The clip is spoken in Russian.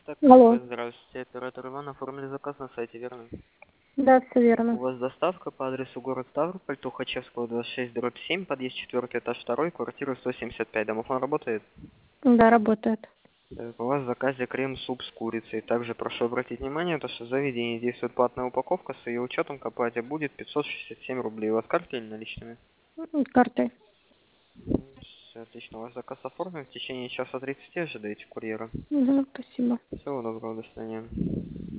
Так, Алло. здравствуйте, оператор Иван, оформили заказ на сайте, верно? Да, все У верно. вас доставка по адресу город Ставрополь, Тухачевского, 26/7, подъезд 4, этаж 2, квартира 175. Домофон работает? Да, работает. Так, у вас в заказе крем-суп с курицей. Также прошу обратить внимание, то, что в заведении действует платная упаковка, с ее учетом к оплате будет 567 рублей. У вас картой или наличными? Картой. Всё, отлично, у вас заказ оформлен, в течение часа 30 ожидаете курьера. Угу, спасибо. Всего доброго, до свидания.